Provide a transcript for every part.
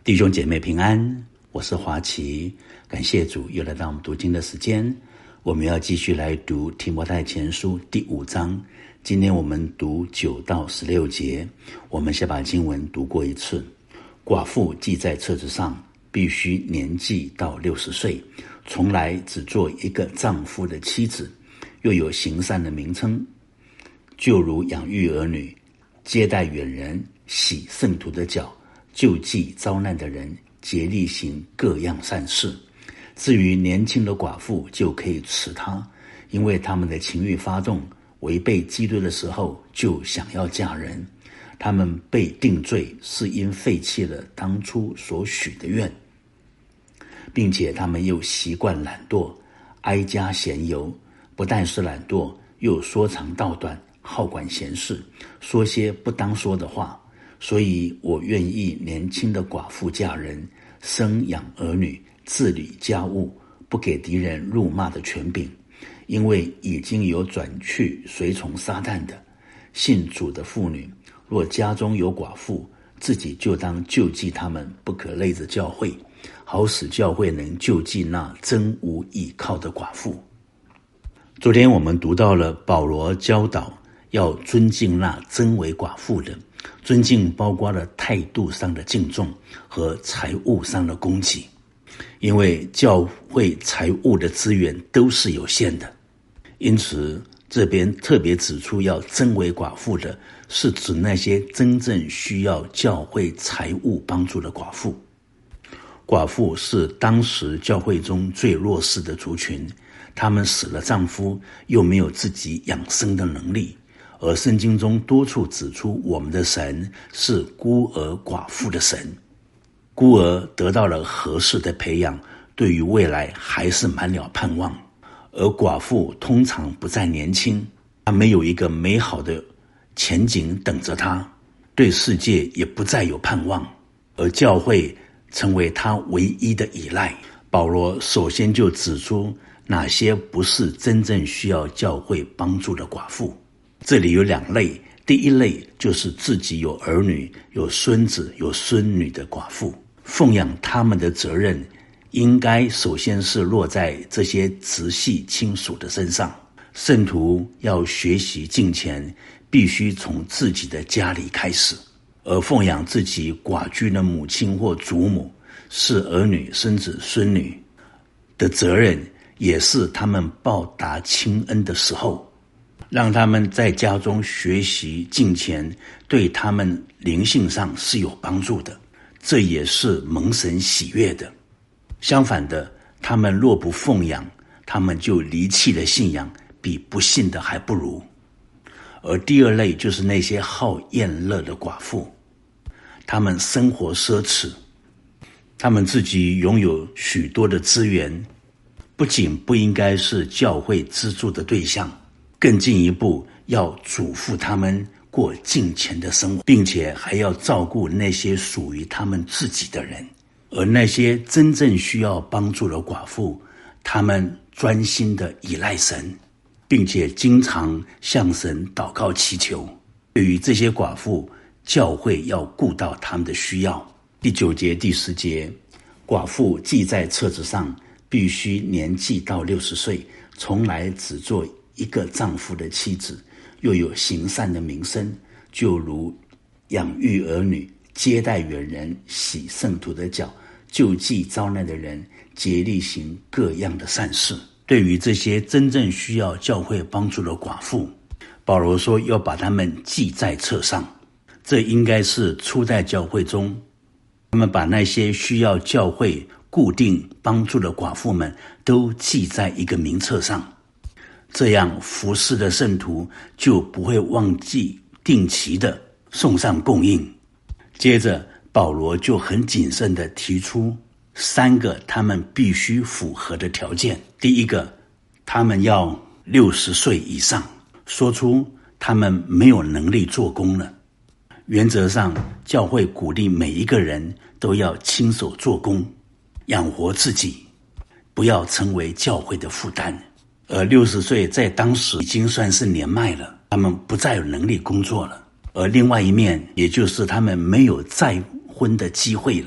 弟兄姐妹平安，我是华奇，感谢主又来到我们读经的时间。我们要继续来读提摩太前书第5章，今天我们读9到16节。我们先把经文读过一次。寡妇记在册子上，必须年纪到60岁，从来只做一个丈夫的妻子，又有行善的名称，就如养育儿女，接待远人，洗圣徒的脚，救济遭难的人，竭力行各样善事。至于年轻的寡妇，就可以辞她，因为他们的情欲发动，违背基督的时候就想要嫁人。他们被定罪，是因废弃了当初所许的愿，并且他们又习惯懒惰，哀家闲游，不但是懒惰，又说长道短，好管闲事，说些不当说的话。所以我愿意年轻的寡妇嫁人，生养儿女，治理家务，不给敌人辱骂的权柄，因为已经有转去随从撒旦的信主的妇女，若家中有寡妇，自己就当救济他们，不可累着教会，好使教会能救济那真无依靠的寡妇。昨天我们读到了保罗教导要尊敬那真为寡妇的，尊敬包括了态度上的敬重和财务上的供给，因为教会财务的资源都是有限的，因此这边特别指出要真为寡妇的，是指那些真正需要教会财务帮助的寡妇。寡妇是当时教会中最弱势的族群，她们死了丈夫，又没有自己养生的能力，而圣经中多处指出我们的神是孤儿寡妇的神。孤儿得到了合适的培养，对于未来还是满了盼望，而寡妇通常不再年轻，她没有一个美好的前景等着她，对世界也不再有盼望，而教会成为她唯一的依赖。保罗首先就指出哪些不是真正需要教会帮助的寡妇。这里有2类，第一类就是自己有儿女、有孙子、有孙女的寡妇，奉养他们的责任应该首先是落在这些直系亲属的身上。圣徒要学习敬虔，必须从自己的家里开始，而奉养自己寡居的母亲或祖母，是儿女、孙子、孙女的责任，也是他们报答亲恩的时候。让他们在家中学习敬虔，对他们灵性上是有帮助的，这也是蒙神喜悦的。相反的，他们若不奉养，他们就离弃了信仰，比不信的还不如。而第二类就是那些好厌乐的寡妇，他们生活奢侈，他们自己拥有许多的资源，不仅不应该是教会资助的对象，更进一步要嘱咐他们过敬虔的生活，并且还要照顾那些属于他们自己的人。而那些真正需要帮助的寡妇，他们专心的依赖神，并且经常向神祷告祈求。对于这些寡妇，教会要顾到他们的需要。第9节、第10节，寡妇记在册子上，必须年纪到60岁，从来只做一个丈夫的妻子，又有行善的名声，就如养育儿女，接待远人，洗圣徒的脚，救济遭难的人，竭力行各样的善事。对于这些真正需要教会帮助的寡妇，保罗说要把他们记在册上。这应该是初代教会中，他们把那些需要教会固定帮助的寡妇们都记在一个名册上，这样服侍的圣徒就不会忘记定期的送上供应。接着保罗就很谨慎地提出3个他们必须符合的条件。第一个，他们要60岁以上，说出他们没有能力做工了。原则上，教会鼓励每一个人都要亲手做工，养活自己，不要成为教会的负担。而60岁在当时已经算是年迈了，他们不再有能力工作了。而另外一面，也就是他们没有再婚的机会了，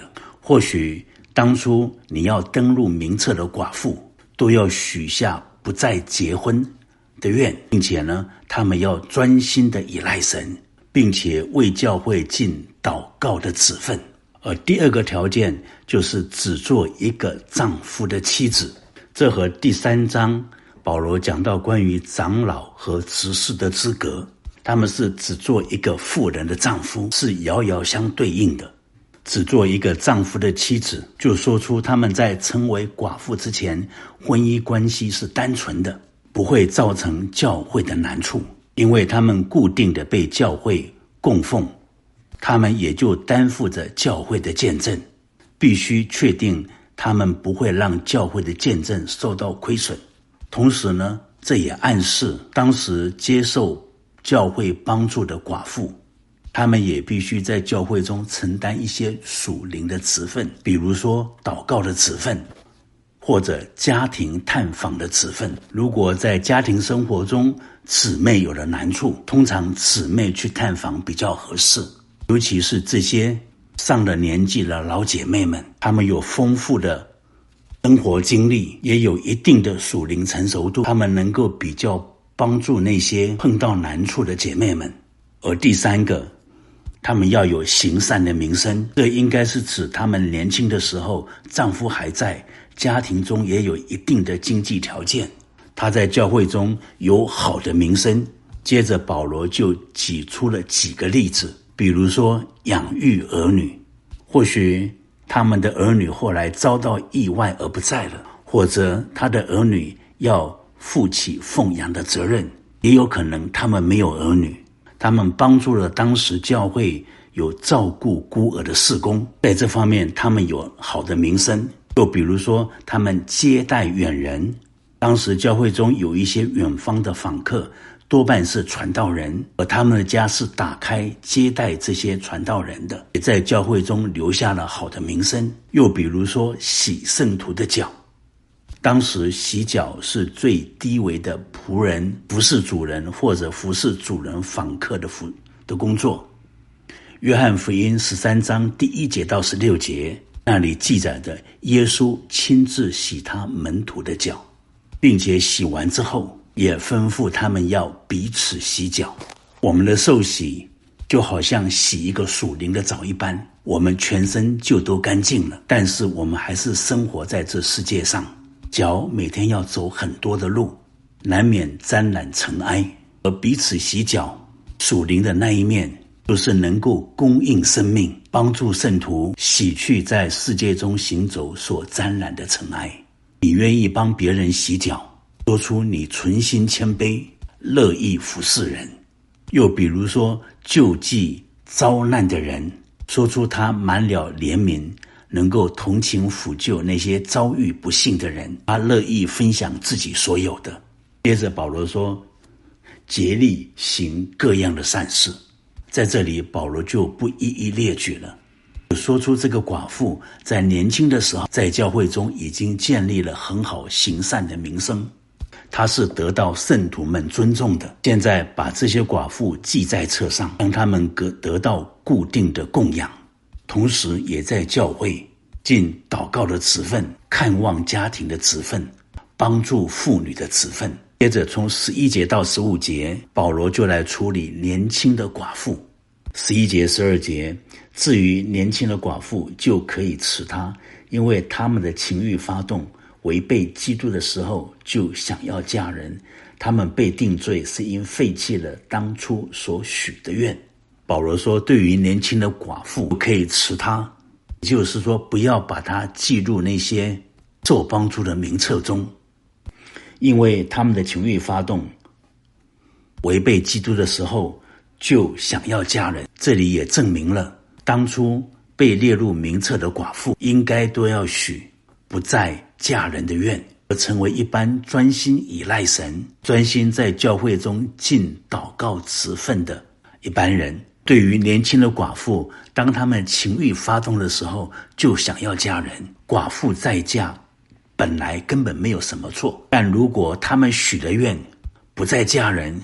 或许当初你要登入名册的寡妇都要许下不再结婚的愿，并且呢，他们要专心的依赖神，并且为教会尽祷告的职分。而第二个条件就是只做一个丈夫的妻子，这和第3章保罗讲到关于长老和执事的资格，他们是只做一个妇人的丈夫，是遥遥相对应的。只做一个丈夫的妻子，就说出他们在成为寡妇之前，婚姻关系是单纯的，不会造成教会的难处，因为他们固定的被教会供奉，他们也就担负着教会的见证，必须确定他们不会让教会的见证受到亏损。同时呢，这也暗示当时接受教会帮助的寡妇，他们也必须在教会中承担一些属灵的职分，比如说祷告的职分，或者家庭探访的职分。如果在家庭生活中姊妹有了难处，通常姊妹去探访比较合适，尤其是这些上了年纪的老姐妹们，她们有丰富的生活经历，也有一定的属灵成熟度，她们能够比较帮助那些碰到难处的姐妹们。而第3个，她们要有行善的名声，这应该是指她们年轻的时候丈夫还在，家庭中也有一定的经济条件，她在教会中有好的名声。接着保罗就举出了几个例子，比如说养育儿女，或许他们的儿女后来遭到意外而不在了，或者他的儿女要负起奉养的责任，也有可能他们没有儿女，他们帮助了当时教会有照顾孤儿的事工，在这方面他们有好的名声。又比如说他们接待远人，当时教会中有一些远方的访客，多半是传道人，而他们的家是打开接待这些传道人的，也在教会中留下了好的名声。又比如说洗圣徒的脚，当时洗脚是最低微的仆人服侍主人或者服侍主人访客的工作。约翰福音13章第1节到16节，那里记载的耶稣亲自洗他门徒的脚，并且洗完之后也吩咐他们要彼此洗脚。我们的受洗就好像洗一个属灵的澡一般，我们全身就都干净了，但是我们还是生活在这世界上，脚每天要走很多的路，难免沾染尘埃。而彼此洗脚属灵的那一面，就是能够供应生命，帮助圣徒洗去在世界中行走所沾染的尘埃。你愿意帮别人洗脚，说出你存心谦卑，乐意服侍人。又比如说救济遭难的人，说出他满了怜悯，能够同情抚救那些遭遇不幸的人，他乐意分享自己所有的。接着保罗说，竭力行各样的善事。在这里保罗就不一一列举了，说出这个寡妇在年轻的时候在教会中已经建立了很好行善的名声，她是得到圣徒们尊重的。现在把这些寡妇记在册上，让他们得到固定的供养，同时也在教会尽祷告的职分，看望家庭的职分，帮助妇女的职分。接着从11节到15节，保罗就来处理年轻的寡妇。11节12节，至于年轻的寡妇就可以辞她，因为他们的情欲发动，违背基督的时候就想要嫁人，他们被定罪是因废弃了当初所许的愿。保罗说，对于年轻的寡妇可以辞她，也就是说不要把她记入那些受帮助的名册中，因为他们的情欲发动，违背基督的时候就想要嫁人。这里也证明了当初被列入名册的寡妇应该都要许不再嫁人的愿，而成为一般专心依赖神，专心在教会中尽祷告职分的一般人。对于年轻的寡妇，当他们情欲发动的时候就想要嫁人，寡妇再嫁本来根本没有什么错，但如果他们许了愿不再嫁人，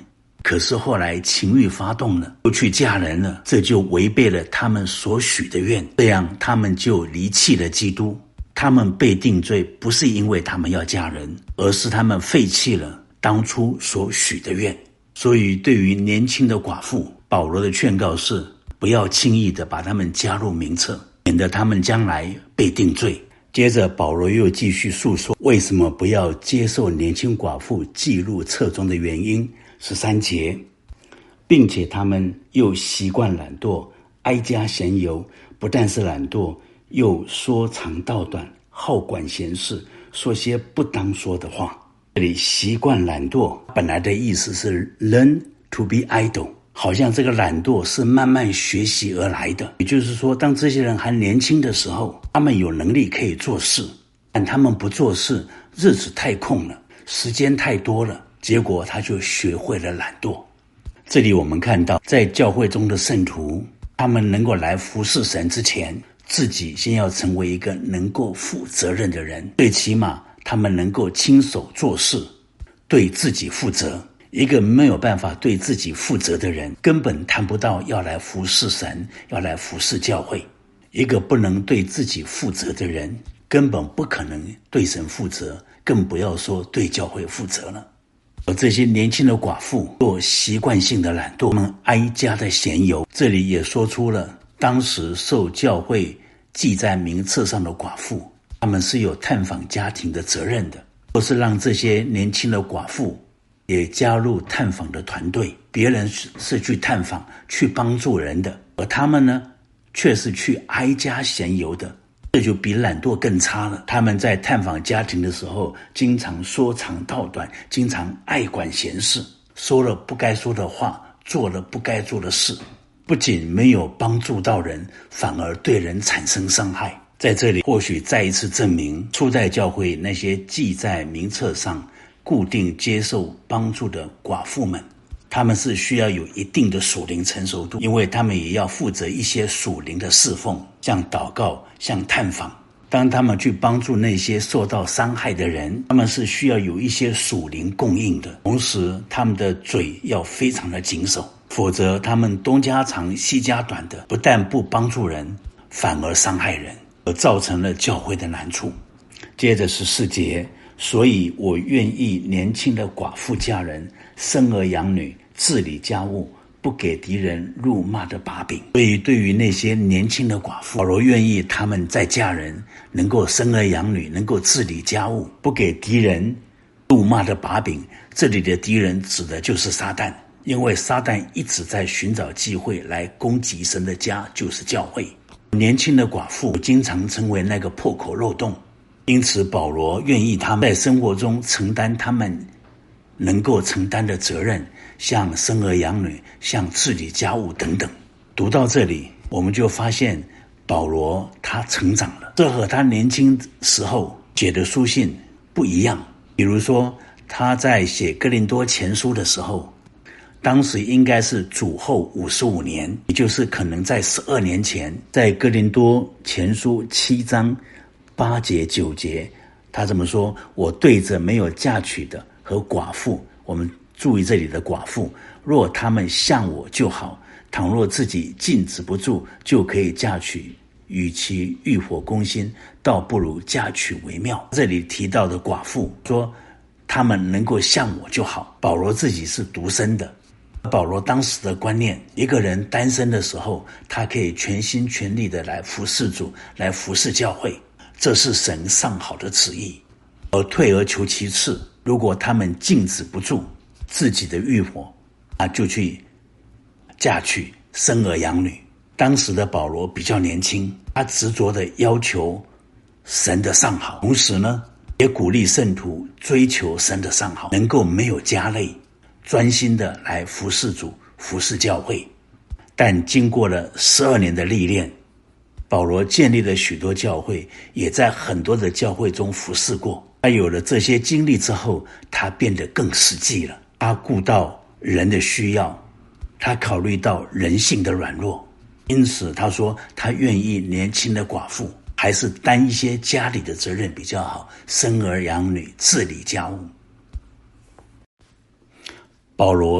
可是后来情欲发动了，又去嫁人了，这就违背了他们所许的愿，这样他们就离弃了基督。他们被定罪不是因为他们要嫁人，而是他们废弃了当初所许的愿。所以对于年轻的寡妇，保罗的劝告是不要轻易的把他们加入名册，免得他们将来被定罪。接着保罗又继续述说为什么不要接受年轻寡妇记入册中的原因。13节，并且他们又习惯懒惰，挨家闲游，不但是懒惰，又说长道短，好管闲事，说些不当说的话。这里习惯懒惰本来的意思是 learn to be idle， 好像这个懒惰是慢慢学习而来的。也就是说，当这些人还年轻的时候，他们有能力可以做事，但他们不做事，日子太空了，时间太多了，结果他就学会了懒惰。这里我们看到，在教会中的圣徒，他们能够来服侍神之前，自己先要成为一个能够负责任的人，最起码他们能够亲手做事，对自己负责。一个没有办法对自己负责的人，根本谈不到要来服侍神，要来服侍教会。一个不能对自己负责的人，根本不可能对神负责，更不要说对教会负责了。而这些年轻的寡妇做习惯性的懒惰，他们挨家的闲游。这里也说出了当时受教会记在名册上的寡妇，他们是有探访家庭的责任的，或是让这些年轻的寡妇也加入探访的团队。别人是去探访，去帮助人的，而他们呢，却是去挨家闲游的，这就比懒惰更差了。他们在探访家庭的时候，经常说长道短，经常爱管闲事，说了不该说的话，做了不该做的事，不仅没有帮助到人，反而对人产生伤害。在这里或许再一次证明，初代教会那些记在名册上固定接受帮助的寡妇们，他们是需要有一定的属灵成熟度，因为他们也要负责一些属灵的侍奉，像祷告，像探访。当他们去帮助那些受到伤害的人，他们是需要有一些属灵供应的，同时他们的嘴要非常的谨守，否则他们东家长西家短的，不但不帮助人，反而伤害人，而造成了教会的难处。接着14节，所以我愿意年轻的寡妇嫁人，生儿养女，治理家务，不给敌人辱骂的把柄。所以对于那些年轻的寡妇，保罗愿意他们在嫁人，能够生儿养女，能够治理家务，不给敌人辱骂的把柄。这里的敌人指的就是撒旦，因为撒旦一直在寻找机会来攻击神的家，就是教会。年轻的寡妇经常成为那个破口漏洞，因此保罗愿意他们在生活中承担他们能够承担的责任，像生儿养女，像治理家务等等。读到这里，我们就发现保罗他成长了，这和他年轻时候写的书信不一样。比如说他在写哥林多前书的时候，当时应该是主后55年，也就是可能在12年前，在哥林多前书7章8节9节，他这么说：我对着没有嫁娶的和寡妇，我们注意这里的寡妇，若他们像我就好，倘若自己禁止不住，就可以嫁娶，与其欲火攻心，倒不如嫁娶为妙。这里提到的寡妇说他们能够像我就好。保罗自己是独身的，保罗当时的观念，一个人单身的时候，他可以全心全力的来服侍主，来服侍教会，这是神上好的旨意。而退而求其次，如果他们禁止不住自己的欲火，就去嫁娶，生儿养女。当时的保罗比较年轻，他执着的要求神的上好，同时呢，也鼓励圣徒追求神的上好，能够没有家累，专心的来服侍主，服侍教会。但经过了12年的历练，保罗建立了许多教会，也在很多的教会中服侍过。他有了这些经历之后，他变得更实际了。他顾到人的需要，他考虑到人性的软弱，因此他说他愿意年轻的寡妇还是担一些家里的责任比较好，生儿养女，治理家务。保罗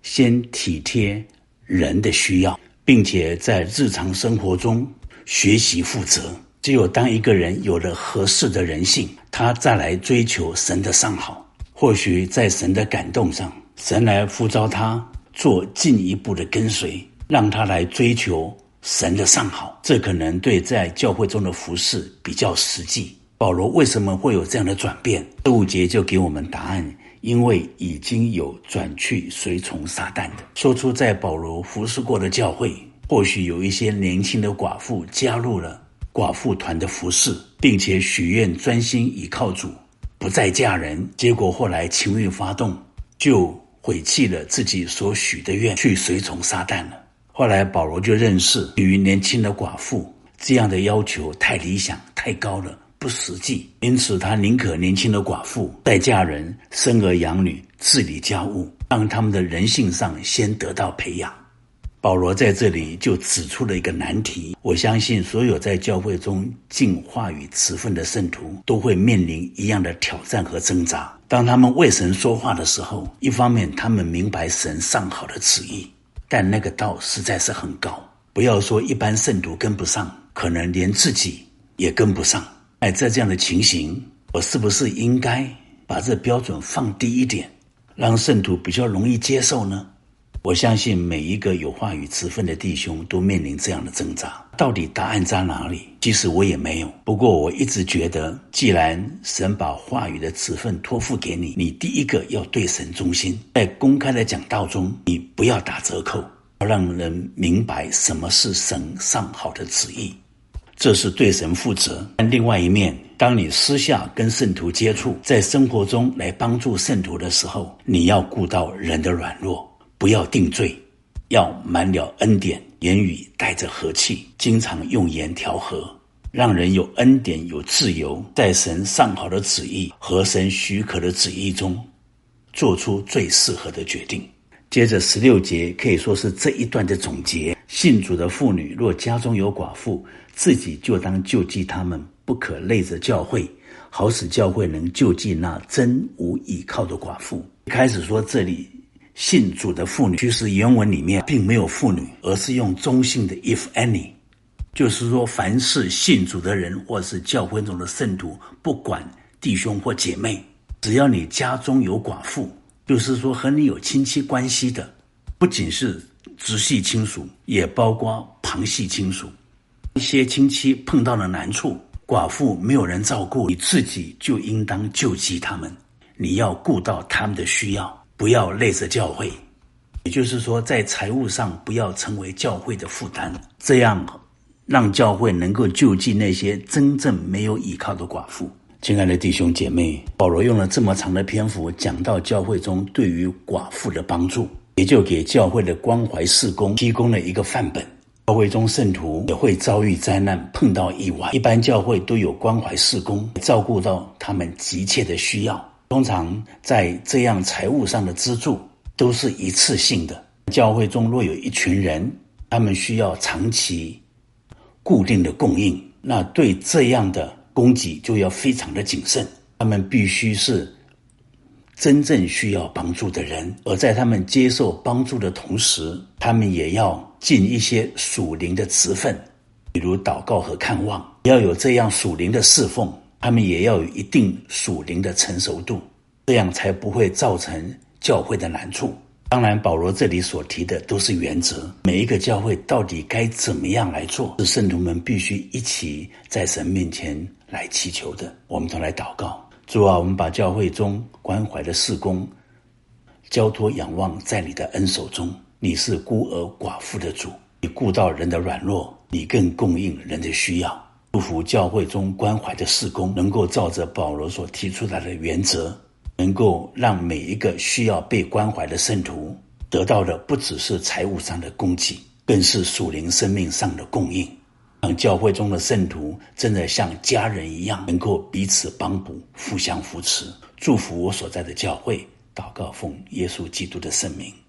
先体贴人的需要，并且在日常生活中学习负责。只有当一个人有了合适的人性，他再来追求神的上好。或许在神的感动上，神来呼召他做进一步的跟随，让他来追求神的上好。这可能对在教会中的服事比较实际。保罗为什么会有这样的转变？15节就给我们答案，因为已经有转去随从撒旦的。说出在保罗服事过的教会，或许有一些年轻的寡妇加入了寡妇团的服事，并且许愿专心倚靠主，不再嫁人。结果后来情欲发动，就毁弃了自己所许的愿，去随从撒旦了。后来保罗就认识，对于年轻的寡妇这样的要求太理想太高了，不实际，因此他宁可年轻的寡妇再嫁人，生儿养女，治理家务，让他们的人性上先得到培养。保罗在这里就指出了一个难题，我相信所有在教会中尽话语职分的圣徒都会面临一样的挑战和挣扎。当他们为神说话的时候，一方面他们明白神上好的旨意，但那个道实在是很高，不要说一般圣徒跟不上，可能连自己也跟不上。在这样的情形，我是不是应该把这标准放低一点，让圣徒比较容易接受呢？我相信每一个有话语职分的弟兄都面临这样的挣扎，到底答案在哪里？其实我也没有，不过我一直觉得，既然神把话语的职分托付给你，你第一个要对神忠心，在公开的讲道中，你不要打折扣，要让人明白什么是神上好的旨意，这是对神负责。但另外一面，当你私下跟圣徒接触，在生活中来帮助圣徒的时候，你要顾到人的软弱，不要定罪，要满了恩典，言语带着和气，经常用言调和，让人有恩典有自由，在神上好的旨意和神许可的旨意中做出最适合的决定。接着16节可以说是这一段的总结，信主的妇女若家中有寡妇，自己就当救济他们，不可累着教会，好使教会能救济那真无倚靠的寡妇。一开始说这里信主的妇女，其实原文里面并没有妇女，而是用中性的 if any， 就是说凡是信主的人或是教会中的圣徒，不管弟兄或姐妹，只要你家中有寡妇，就是说和你有亲戚关系的，不仅是直系亲属，也包括旁系亲属。一些亲戚碰到了难处，寡妇没有人照顾，你自己就应当救济他们，你要顾到他们的需要，不要累着教会。也就是说，在财务上不要成为教会的负担，这样让教会能够救济那些真正没有依靠的寡妇。亲爱的弟兄姐妹，保罗用了这么长的篇幅讲到教会中对于寡妇的帮助，也就给教会的关怀事工提供了一个范本。教会中圣徒也会遭遇灾难，碰到意外，一般教会都有关怀事工，照顾到他们急切的需要。通常在这样财务上的资助都是一次性的。教会中若有一群人，他们需要长期固定的供应，那对这样的供给就要非常的谨慎，他们必须是真正需要帮助的人，而在他们接受帮助的同时，他们也要尽一些属灵的职分，比如祷告和看望，要有这样属灵的侍奉，他们也要有一定属灵的成熟度，这样才不会造成教会的难处。当然保罗这里所提的都是原则，每一个教会到底该怎么样来做，是圣徒们必须一起在神面前来祈求的。我们都来祷告。主啊，我们把教会中关怀的事工交托仰望在你的恩手中，你是孤儿寡妇的主，你顾到人的软弱，你更供应人的需要。祝福教会中关怀的事工能够照着保罗所提出来的原则，能够让每一个需要被关怀的圣徒得到的不只是财务上的供给，更是属灵生命上的供应，让教会中的圣徒真的像家人一样，能够彼此帮补，互相扶持。祝福我所在的教会，祷告奉耶稣基督的圣名。